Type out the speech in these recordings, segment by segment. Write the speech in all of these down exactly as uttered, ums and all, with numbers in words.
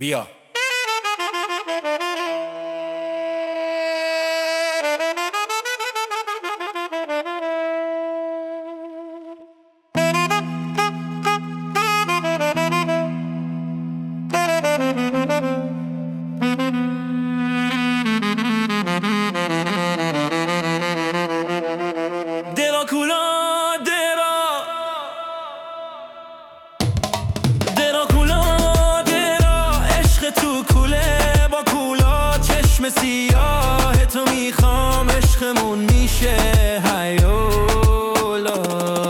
بیا درا کولا درا درا کولا درا عشق تو کوله با کولا چشم سیاه تو میخوام عشقمون میشه هیولا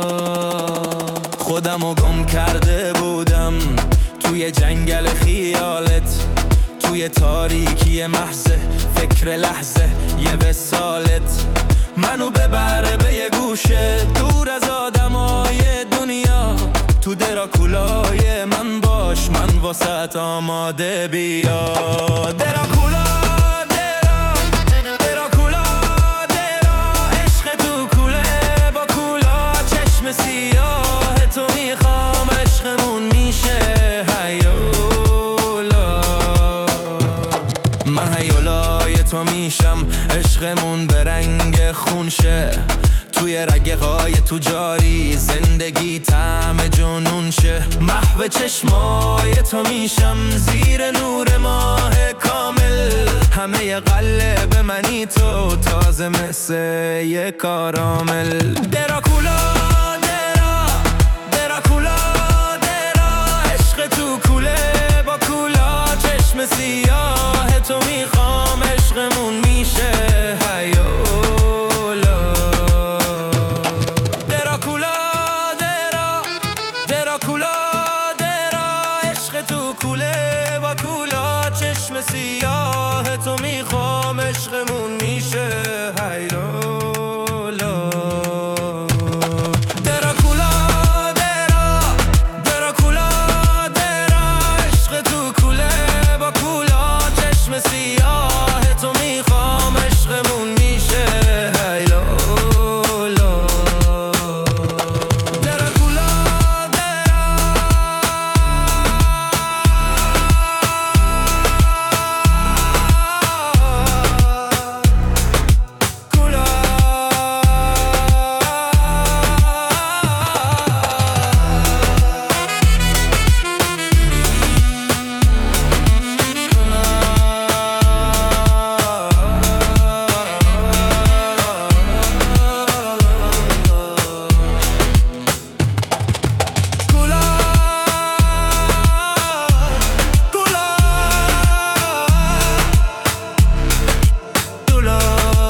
خودمو گم کرده بودم توی جنگل خیالت توی تاریکی محض فکر لحظه یه وصالت منو ببره به یه گوشه دور از آدمای دنیا تو دراکولای من باش من واسط آماده بیا دراکولا درا دراکولا درا عشق تو کوله با کولا چشم سیاه تو میخوام عشقمون میشه هیولا من هیولای تو میشم عشقمون به رنگ خونشه توی رگهای تو جاری زندگی طعم جنون شه محو چشمای تو میشم زیر نور ماه کامل همه قلب منی تو تازه مثل یه کارامل دراکولا درا دراکولا درا عشق تو کوله با کولا چشم سیاه تو میخوام عشقمون میشه هیولا دراکولا درا دراکولا درا عشق تو کوله با کولا چشم سیاه تو میخوام عشقمون میشه هیولا دراکولا درا دراکولا درا عشق تو کوله با کولا چشم سیاه تو میخوام عشقمون میشه هیولا دراکولا درا کولا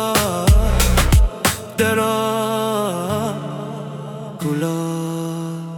Dera Kula